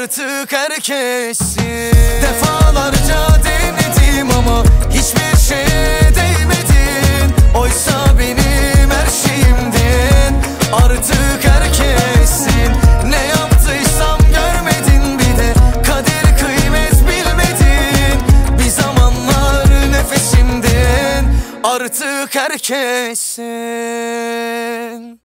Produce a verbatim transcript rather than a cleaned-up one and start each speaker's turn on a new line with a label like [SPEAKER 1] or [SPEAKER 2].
[SPEAKER 1] artık herkessin. Defalarca denedim ama hiçbir şeye değmedin. Oysa benim her şeyimdin, artık herkessin. Ne yaptıysam görmedin, bir de kadir kıymet bilmedin. Bir zamanlar nefesimdin, artık herkessin.